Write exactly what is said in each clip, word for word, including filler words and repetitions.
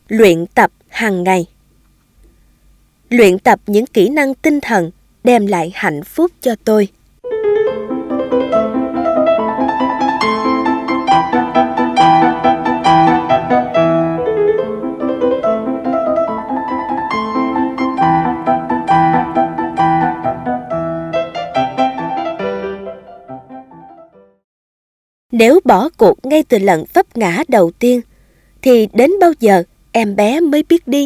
Luyện tập hàng ngày. Luyện tập những kỹ năng tinh thần đem lại hạnh phúc cho tôi. Nếu bỏ cuộc ngay từ lần vấp ngã đầu tiên, thì đến bao giờ em bé mới biết đi?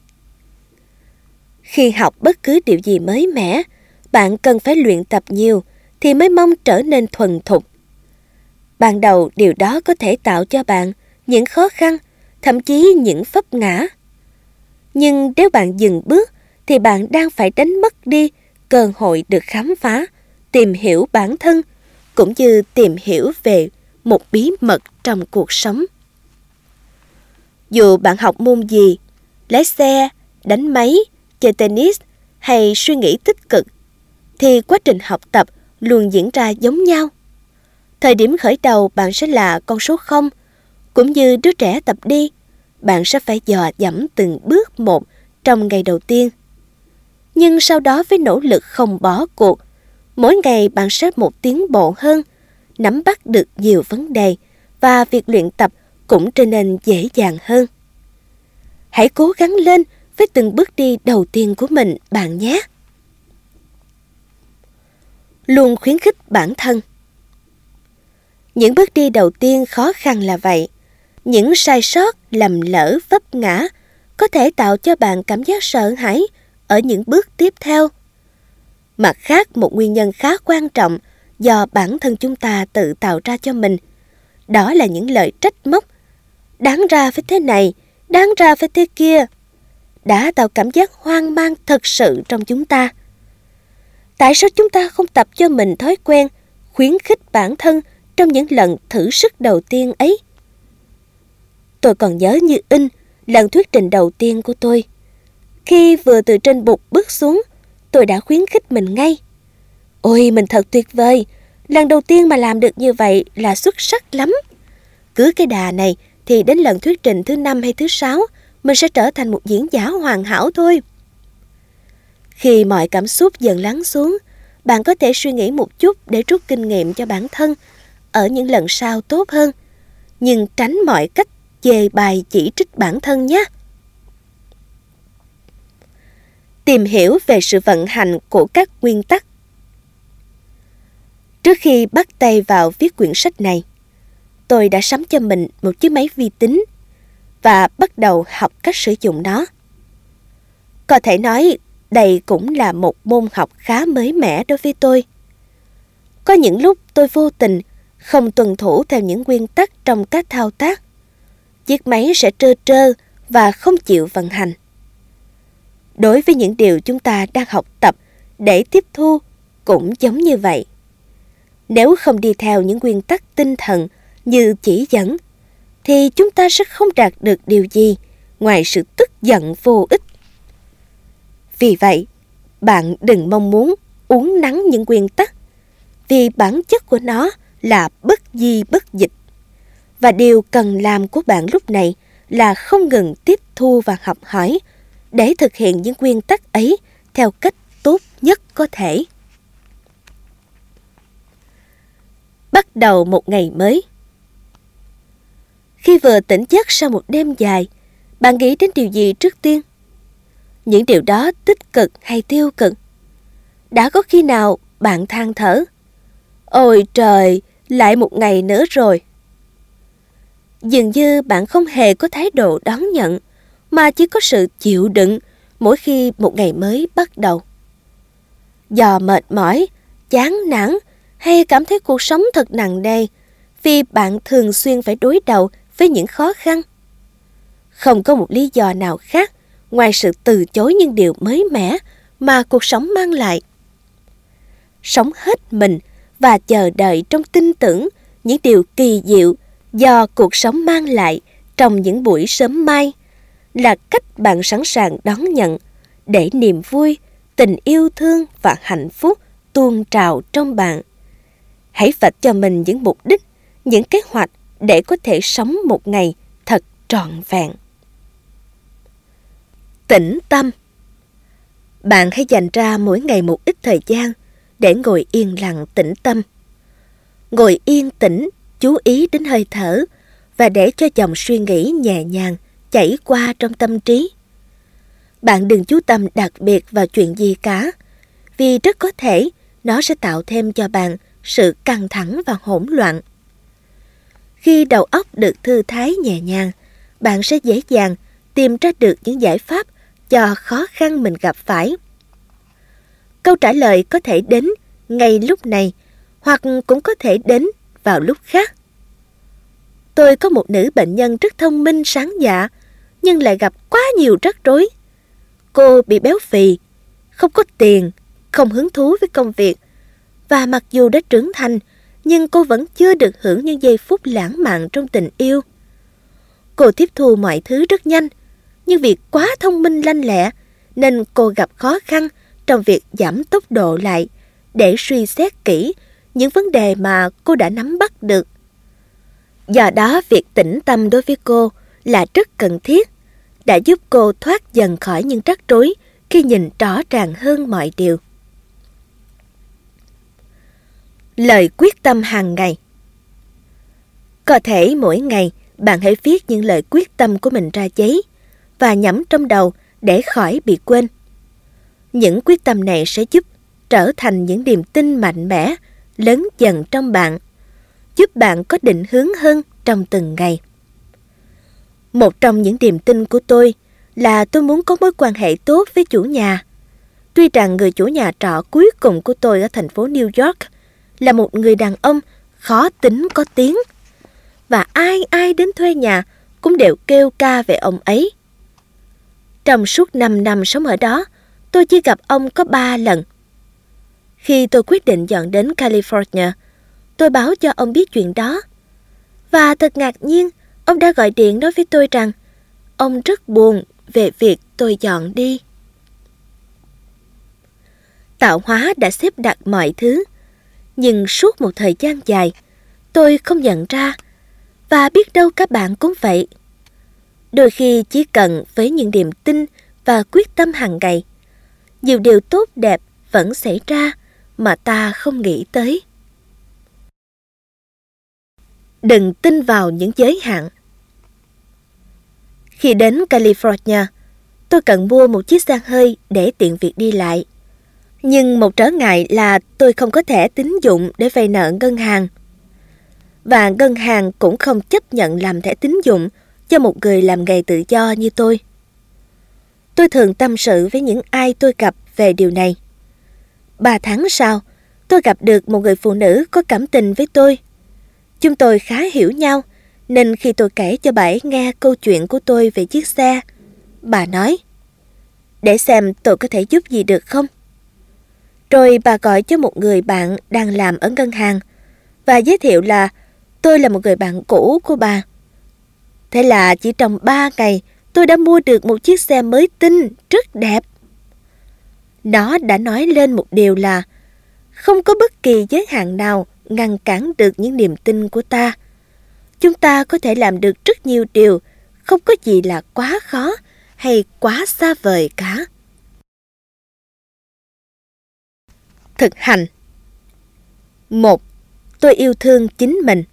Khi học bất cứ điều gì mới mẻ, bạn cần phải luyện tập nhiều thì mới mong trở nên thuần thục. Ban đầu điều đó có thể tạo cho bạn những khó khăn, thậm chí những vấp ngã. Nhưng nếu bạn dừng bước thì bạn đang phải đánh mất đi cơ hội được khám phá, tìm hiểu bản thân, cũng như tìm hiểu về một bí mật trong cuộc sống. Dù bạn học môn gì, lái xe, đánh máy, chơi tennis hay suy nghĩ tích cực, thì quá trình học tập luôn diễn ra giống nhau. Thời điểm khởi đầu bạn sẽ là con số không, cũng như đứa trẻ tập đi, bạn sẽ phải dò dẫm từng bước một trong ngày đầu tiên. Nhưng sau đó với nỗ lực không bỏ cuộc, mỗi ngày bạn sẽ một tiến bộ hơn, nắm bắt được nhiều vấn đề và việc luyện tập cũng trở nên dễ dàng hơn. Hãy cố gắng lên với từng bước đi đầu tiên của mình bạn nhé. Luôn khuyến khích bản thân. Những bước đi đầu tiên khó khăn là vậy. Những sai sót, lầm lỡ, vấp ngã có thể tạo cho bạn cảm giác sợ hãi ở những bước tiếp theo. Mặt khác, một nguyên nhân khá quan trọng do bản thân chúng ta tự tạo ra cho mình, đó là những lời trách móc. Đáng ra phải thế này, đáng ra phải thế kia, đã tạo cảm giác hoang mang thật sự trong chúng ta. Tại sao chúng ta không tập cho mình thói quen khuyến khích bản thân trong những lần thử sức đầu tiên ấy? Tôi còn nhớ như in lần thuyết trình đầu tiên của tôi. Khi vừa từ trên bục bước xuống, tôi đã khuyến khích mình ngay. Ôi, mình thật tuyệt vời, lần đầu tiên mà làm được như vậy là xuất sắc lắm. Cứ cái đà này thì đến lần thuyết trình thứ năm hay thứ sáu, mình sẽ trở thành một diễn giả hoàn hảo thôi. Khi mọi cảm xúc dần lắng xuống, bạn có thể suy nghĩ một chút để rút kinh nghiệm cho bản thân ở những lần sau tốt hơn, nhưng tránh mọi cách chê bai chỉ trích bản thân nhé. Tìm hiểu về sự vận hành của các nguyên tắc. Trước khi bắt tay vào viết quyển sách này, tôi đã sắm cho mình một chiếc máy vi tính và bắt đầu học cách sử dụng nó. Có thể nói đây cũng là một môn học khá mới mẻ đối với tôi. Có những lúc tôi vô tình không tuân thủ theo những nguyên tắc trong các thao tác. Chiếc máy sẽ trơ trơ và không chịu vận hành. Đối với những điều chúng ta đang học tập để tiếp thu cũng giống như vậy. Nếu không đi theo những nguyên tắc tinh thần như chỉ dẫn, thì chúng ta sẽ không đạt được điều gì ngoài sự tức giận vô ích. Vì vậy, bạn đừng mong muốn uốn nắn những nguyên tắc, vì bản chất của nó là bất di bất dịch. Và điều cần làm của bạn lúc này là không ngừng tiếp thu và học hỏi để thực hiện những nguyên tắc ấy theo cách tốt nhất có thể. Bắt đầu một ngày mới. Khi vừa tỉnh giấc sau một đêm dài, bạn nghĩ đến điều gì trước tiên? Những điều đó tích cực hay tiêu cực? Đã có khi nào bạn than thở, ôi trời, lại một ngày nữa rồi? Dường như bạn không hề có thái độ đón nhận, mà chỉ có sự chịu đựng mỗi khi một ngày mới bắt đầu. Do mệt mỏi, chán nản hay cảm thấy cuộc sống thật nặng nề vì bạn thường xuyên phải đối đầu với những khó khăn. Không có một lý do nào khác ngoài sự từ chối những điều mới mẻ mà cuộc sống mang lại. Sống hết mình và chờ đợi trong tin tưởng những điều kỳ diệu do cuộc sống mang lại trong những buổi sớm mai là cách bạn sẵn sàng đón nhận để niềm vui, tình yêu thương và hạnh phúc tuôn trào trong bạn. Hãy vạch cho mình những mục đích, những kế hoạch để có thể sống một ngày thật trọn vẹn. Tĩnh tâm. Bạn hãy dành ra mỗi ngày một ít thời gian để ngồi yên lặng tĩnh tâm. Ngồi yên tĩnh, chú ý đến hơi thở và để cho dòng suy nghĩ nhẹ nhàng chảy qua trong tâm trí. Bạn đừng chú tâm đặc biệt vào chuyện gì cả, vì rất có thể nó sẽ tạo thêm cho bạn sự căng thẳng và hỗn loạn. Khi đầu óc được thư thái nhẹ nhàng, bạn sẽ dễ dàng tìm ra được những giải pháp cho khó khăn mình gặp phải. Câu trả lời có thể đến ngay lúc này, hoặc cũng có thể đến vào lúc khác. Tôi có một nữ bệnh nhân rất thông minh sáng dạ, nhưng lại gặp quá nhiều rắc rối. Cô bị béo phì, không có tiền, không hứng thú với công việc, và mặc dù đã trưởng thành, nhưng cô vẫn chưa được hưởng những giây phút lãng mạn trong tình yêu. Cô tiếp thu mọi thứ rất nhanh, nhưng vì quá thông minh lanh lẹ, nên cô gặp khó khăn trong việc giảm tốc độ lại để suy xét kỹ những vấn đề mà cô đã nắm bắt được. Do đó, việc tĩnh tâm đối với cô là rất cần thiết, đã giúp cô thoát dần khỏi những rắc rối khi nhìn rõ ràng hơn mọi điều. Lời quyết tâm hàng ngày. Có thể mỗi ngày bạn hãy viết những lời quyết tâm của mình ra giấy và nhẩm trong đầu để khỏi bị quên. Những quyết tâm này sẽ giúp trở thành những niềm tin mạnh mẽ, lớn dần trong bạn, giúp bạn có định hướng hơn trong từng ngày. Một trong những niềm tin của tôi là tôi muốn có mối quan hệ tốt với chủ nhà. Tuy rằng người chủ nhà trọ cuối cùng của tôi ở thành phố New York là một người đàn ông khó tính có tiếng, và ai ai đến thuê nhà cũng đều kêu ca về ông ấy. Trong suốt năm năm sống ở đó, tôi chỉ gặp ông có ba lần. Khi tôi quyết định dọn đến California, tôi báo cho ông biết chuyện đó. Và thật ngạc nhiên, ông đã gọi điện nói với tôi rằng ông rất buồn về việc tôi dọn đi. Tạo hóa đã xếp đặt mọi thứ, nhưng suốt một thời gian dài, tôi không nhận ra, và biết đâu các bạn cũng vậy. Đôi khi chỉ cần với những niềm tin và quyết tâm hàng ngày, nhiều điều tốt đẹp vẫn xảy ra mà ta không nghĩ tới. Đừng tin vào những giới hạn. Khi đến California, tôi cần mua một chiếc xe hơi để tiện việc đi lại. Nhưng một trở ngại là tôi không có thẻ tín dụng để vay nợ ngân hàng. Và ngân hàng cũng không chấp nhận làm thẻ tín dụng cho một người làm nghề tự do như tôi. Tôi thường tâm sự với những ai tôi gặp về điều này. Ba tháng sau, tôi gặp được một người phụ nữ có cảm tình với tôi. Chúng tôi khá hiểu nhau, nên khi tôi kể cho bà ấy nghe câu chuyện của tôi về chiếc xe, bà nói, để xem tôi có thể giúp gì được không. Rồi bà gọi cho một người bạn đang làm ở ngân hàng và giới thiệu là tôi là một người bạn cũ của bà. Thế là chỉ trong ba ngày, tôi đã mua được một chiếc xe mới tinh, rất đẹp. Nó đã nói lên một điều là không có bất kỳ giới hạn nào ngăn cản được những niềm tin của ta. Chúng ta có thể làm được rất nhiều điều, không có gì là quá khó hay quá xa vời cả. Thực hành. Một. Tôi yêu thương chính mình.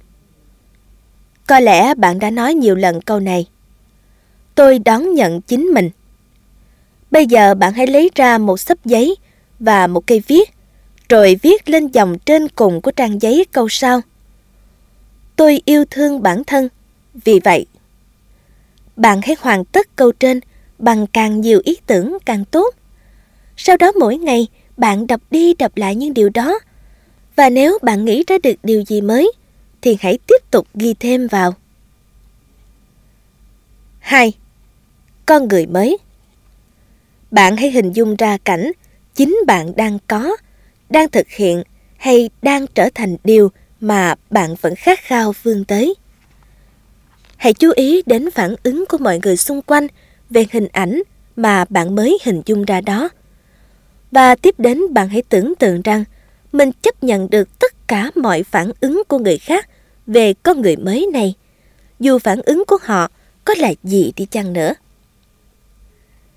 Có lẽ bạn đã nói nhiều lần câu này. Tôi đón nhận chính mình. Bây giờ bạn hãy lấy ra một xấp giấy và một cây viết, rồi viết lên dòng trên cùng của trang giấy câu sau. Tôi yêu thương bản thân, vì vậy. Bạn hãy hoàn tất câu trên bằng càng nhiều ý tưởng càng tốt. Sau đó mỗi ngày, bạn đọc đi đọc lại những điều đó. Và nếu bạn nghĩ ra được điều gì mới, thì hãy tiếp tục ghi thêm vào. Hai. Con người mới. Bạn hãy hình dung ra cảnh chính bạn đang có, đang thực hiện hay đang trở thành điều mà bạn vẫn khát khao vươn tới. Hãy chú ý đến phản ứng của mọi người xung quanh về hình ảnh mà bạn mới hình dung ra đó. Và tiếp đến bạn hãy tưởng tượng rằng mình chấp nhận được tất cả mọi phản ứng của người khác về con người mới này, dù phản ứng của họ có là gì đi chăng nữa.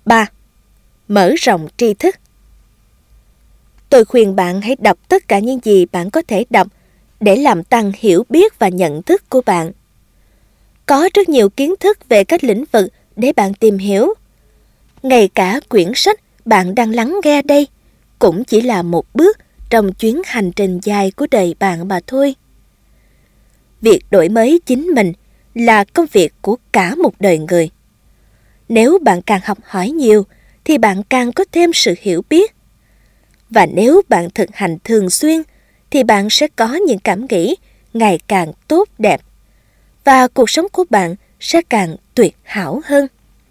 ba. Mở rộng tri thức. Tôi khuyên bạn hãy đọc tất cả những gì bạn có thể đọc để làm tăng hiểu biết và nhận thức của bạn. Có rất nhiều kiến thức về các lĩnh vực để bạn tìm hiểu. Ngay cả quyển sách bạn đang lắng nghe đây cũng chỉ là một bước trong chuyến hành trình dài của đời bạn mà thôi. Việc đổi mới chính mình là công việc của cả một đời người. Nếu bạn càng học hỏi nhiều thì bạn càng có thêm sự hiểu biết. Và nếu bạn thực hành thường xuyên thì bạn sẽ có những cảm nghĩ ngày càng tốt đẹp và cuộc sống của bạn sẽ càng tuyệt hảo hơn.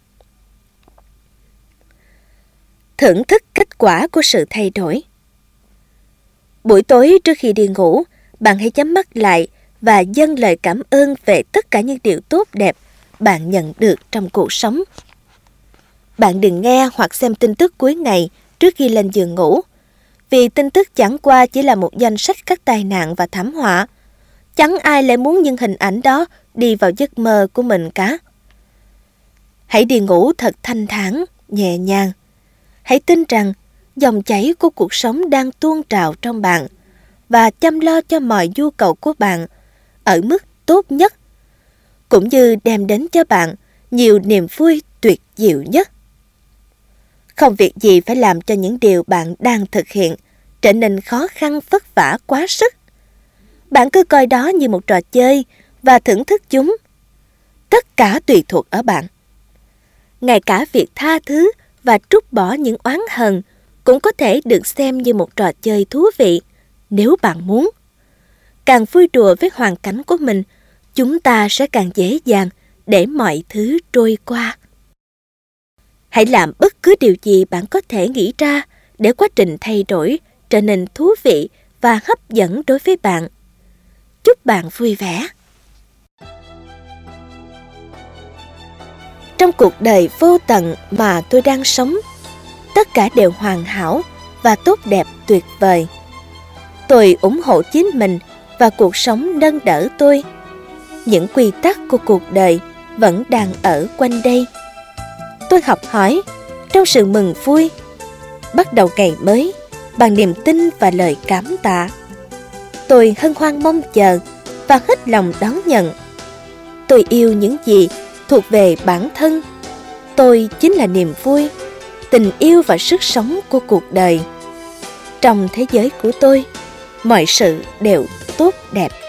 Thưởng thức kết quả của sự thay đổi. Buổi tối trước khi đi ngủ, bạn hãy nhắm mắt lại và dâng lời cảm ơn về tất cả những điều tốt đẹp bạn nhận được trong cuộc sống. Bạn đừng nghe hoặc xem tin tức cuối ngày trước khi lên giường ngủ, vì tin tức chẳng qua chỉ là một danh sách các tai nạn và thảm họa. Chẳng ai lại muốn những hình ảnh đó đi vào giấc mơ của mình cả. Hãy đi ngủ thật thanh thản, nhẹ nhàng. Hãy tin rằng dòng chảy của cuộc sống đang tuôn trào trong bạn và chăm lo cho mọi nhu cầu của bạn ở mức tốt nhất, cũng như đem đến cho bạn nhiều niềm vui tuyệt diệu nhất. Không việc gì phải làm cho những điều bạn đang thực hiện trở nên khó khăn vất vả quá sức. Bạn cứ coi đó như một trò chơi và thưởng thức chúng. Tất cả tùy thuộc ở bạn. Ngay cả việc tha thứ và trút bỏ những oán hờn cũng có thể được xem như một trò chơi thú vị nếu bạn muốn. Càng vui đùa với hoàn cảnh của mình, chúng ta sẽ càng dễ dàng để mọi thứ trôi qua. Hãy làm bất cứ điều gì bạn có thể nghĩ ra để quá trình thay đổi trở nên thú vị và hấp dẫn đối với bạn. Chúc bạn vui vẻ. Trong cuộc đời vô tận mà tôi đang sống, tất cả đều hoàn hảo và tốt đẹp tuyệt vời. Tôi ủng hộ chính mình và cuộc sống nâng đỡ tôi. Những quy tắc của cuộc đời vẫn đang ở quanh đây. Tôi học hỏi trong sự mừng vui, bắt đầu ngày mới bằng niềm tin và lời cảm tạ. Tôi hân hoan mong chờ và hết lòng đón nhận. Tôi yêu những gì thuộc về bản thân. Tôi chính là niềm vui, tình yêu và sức sống của cuộc đời. Trong thế giới của tôi, mọi sự đều tốt đẹp.